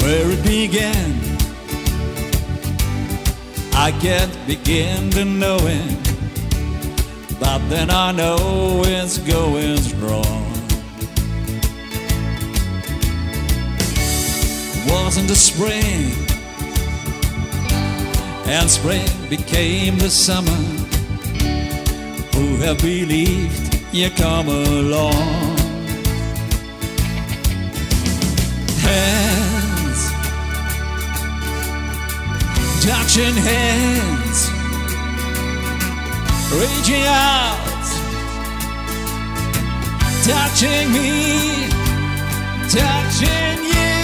where it began. I can't begin to know it, but then I know it's going strong. Wasn't the spring, and spring became the summer. Who have believed you come along? Hands, touching hands, reaching out, touching me, touching you.